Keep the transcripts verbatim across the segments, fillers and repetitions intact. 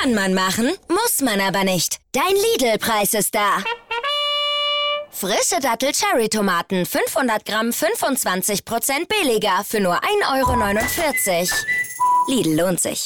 Kann man machen, muss man aber nicht. Dein Lidl-Preis ist da. Frische Dattel-Cherry-Tomaten, fünfhundert Gramm, fünfundzwanzig Prozent billiger für nur ein Euro neunundvierzig. Lidl lohnt sich.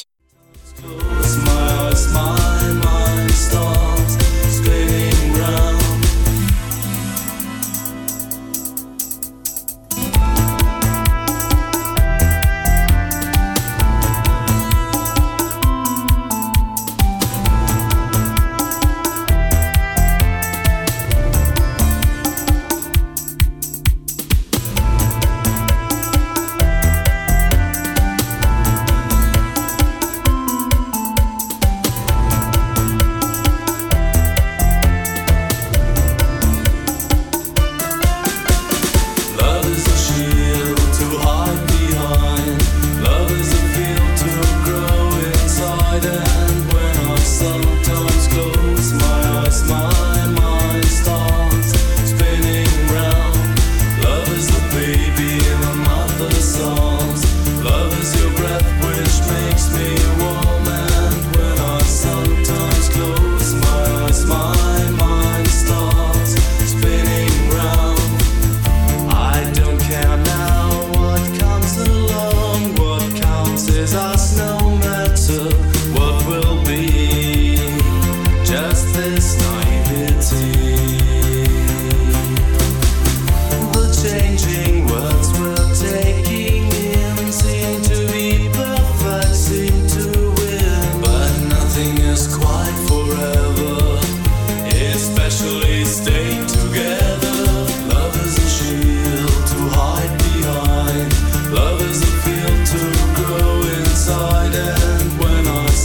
Love is a field to grow inside, and when I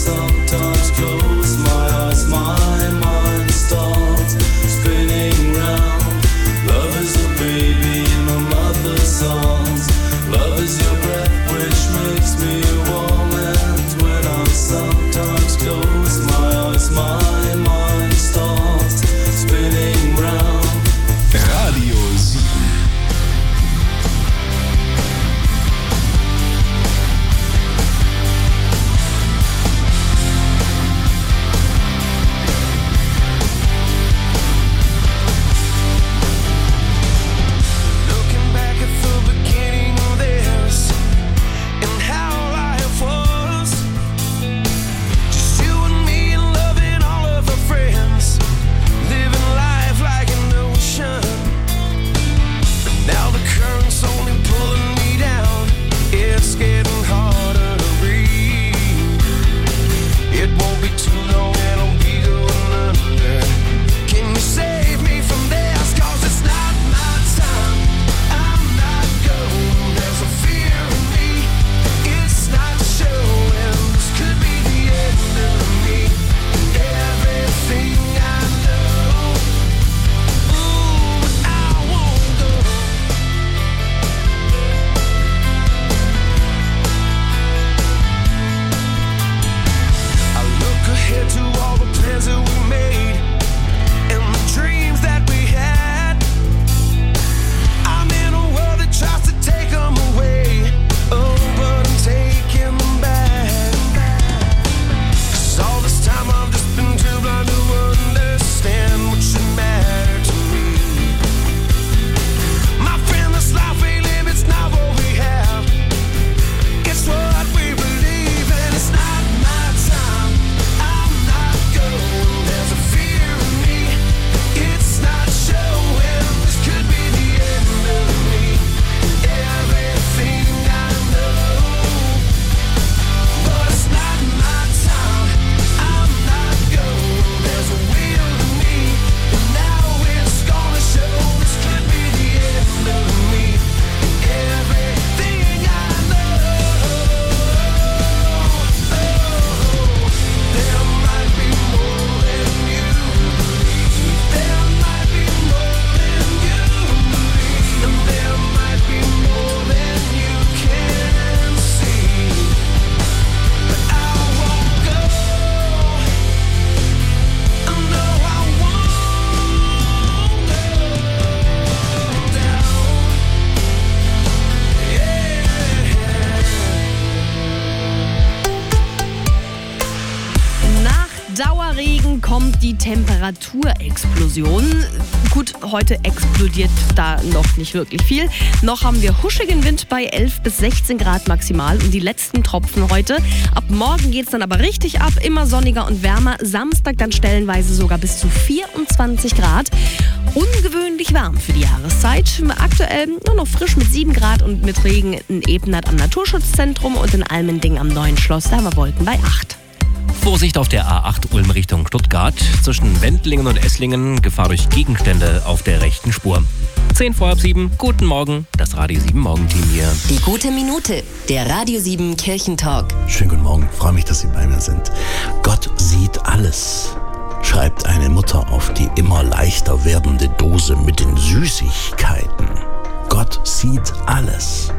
Dauerregen kommt die Temperaturexplosion. Gut, heute explodiert da noch nicht wirklich viel. Noch haben wir huschigen Wind bei elf bis sechzehn Grad maximal und die letzten Tropfen heute. Ab morgen geht es dann aber richtig ab, immer sonniger und wärmer. Samstag dann stellenweise sogar bis zu vierundzwanzig Grad. Ungewöhnlich warm für die Jahreszeit. Aktuell nur noch frisch mit sieben Grad und mit Regen in Ebnat am Naturschutzzentrum und in Almending am Neuen Schloss. Da haben wir Wolken bei acht. Vorsicht auf der A acht Ulm Richtung Stuttgart. Zwischen Wendlingen und Esslingen Gefahr durch Gegenstände auf der rechten Spur. zehn vor halb sieben, guten Morgen, das Radio sieben Morgenteam hier. Die gute Minute, der Radio sieben Kirchentalk. Schönen guten Morgen, freue mich, dass Sie bei mir sind. Gott sieht alles, schreibt eine Mutter auf die immer leichter werdende Dose mit den Süßigkeiten. Gott sieht alles.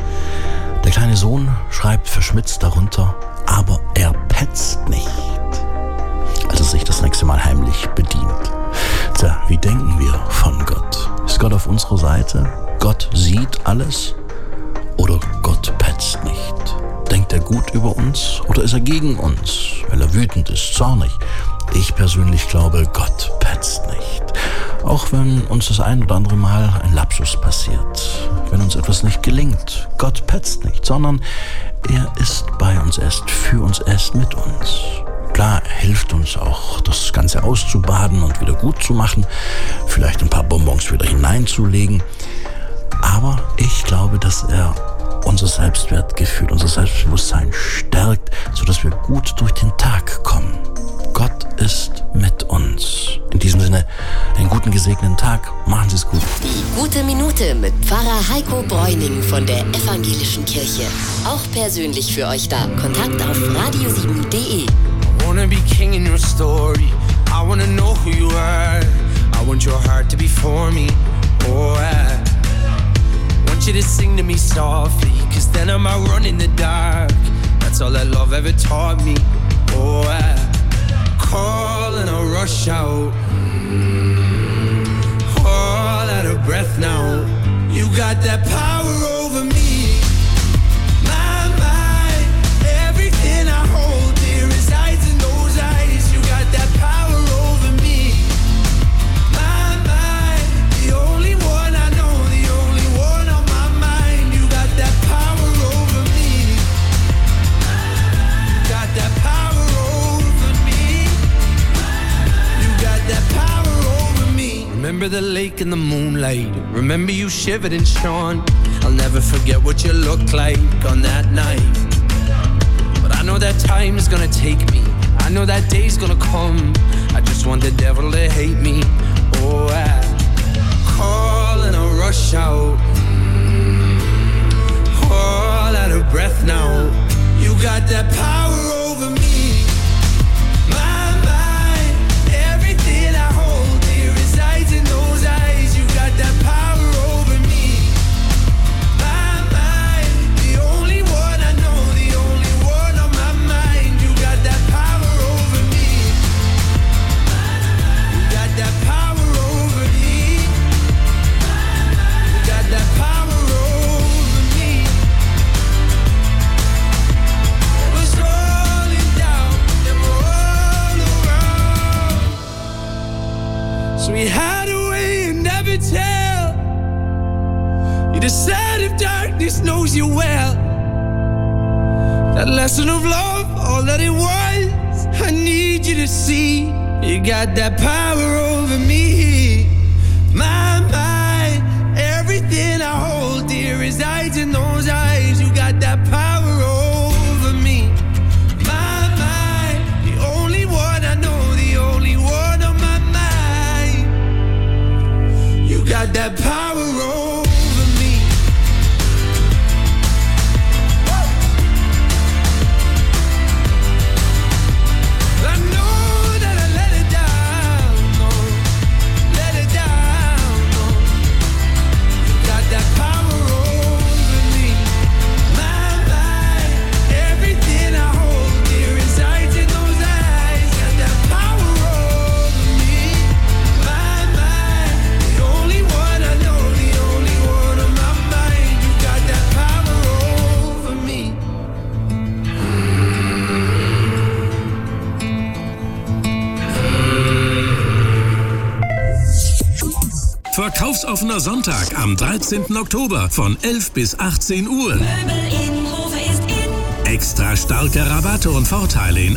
Der kleine Sohn schreibt verschmitzt darunter, aber er petzt nicht, als er sich das nächste Mal heimlich bedient. Tja, wie denken wir von Gott? Ist Gott auf unserer Seite? Gott sieht alles? Oder Gott petzt nicht? Denkt er gut über uns oder ist er gegen uns, weil er wütend ist, zornig? Ich persönlich glaube, Gott petzt nicht. Auch wenn uns das ein oder andere Mal ein Lapsus passiert, wenn uns etwas nicht gelingt. Gott petzt nicht, sondern er ist bei uns, er ist für uns, er ist mit uns. Klar, er hilft uns auch, das Ganze auszubaden und wieder gut zu machen, vielleicht ein paar Bonbons wieder hineinzulegen. Aber ich glaube, dass er unser Selbstwertgefühl, unser Selbstbewusstsein stärkt, sodass wir gut durch den Tag kommen. Gott ist mit uns. In diesem Sinne, einen guten, gesegneten Tag. Machen Sie es gut. Die gute Minute mit Pfarrer Heiko Bräuning von der Evangelischen Kirche. Auch persönlich für euch da. Kontakt auf radio sieben punkt de. I wanna be king in your story. I wanna know who you are. I want your heart to be for me. Oh, I want you to sing to me softly, cause then I might run in the dark. That's all that love ever taught me. Oh, I call and I rush out, all out of breath now. You got that power over me. My mind, everything I hold dear resides in those eyes. You got that power over me. My mind, the only one I know, the only one on my mind. You got that power over me. You got that power over me. You got that power over me. Remember the lake in the moonlight. Remember you shivered and shone. I'll never forget what you looked like on that night. But I know that time is gonna take me. I know that day's gonna come. I just want the devil to hate me. Oh, I call and I rush out, all out of breath now. You got that power over me. My mind, everything I hold dear resides in those eyes. You got that power over me. My mind, the only one I know, the only one on my mind. You got that power over me. You got that power over me. You got that power over me. It was rolling down and all around. So we hide away and never tell. You decide if darkness knows you well. That lesson of love, all that it was, I need you to see. You got that power over me. My mind, everything I hold dear resides in those eyes. You got that power over me. My mind, the only one I know, the only one on my mind. You got that power over me. I know that I let it down, no, let it down. Verkaufsoffener Sonntag am dreizehnten Oktober von elf bis achtzehn Uhr. Möbel in Hofe ist in. Extra starke Rabatte und Vorteile in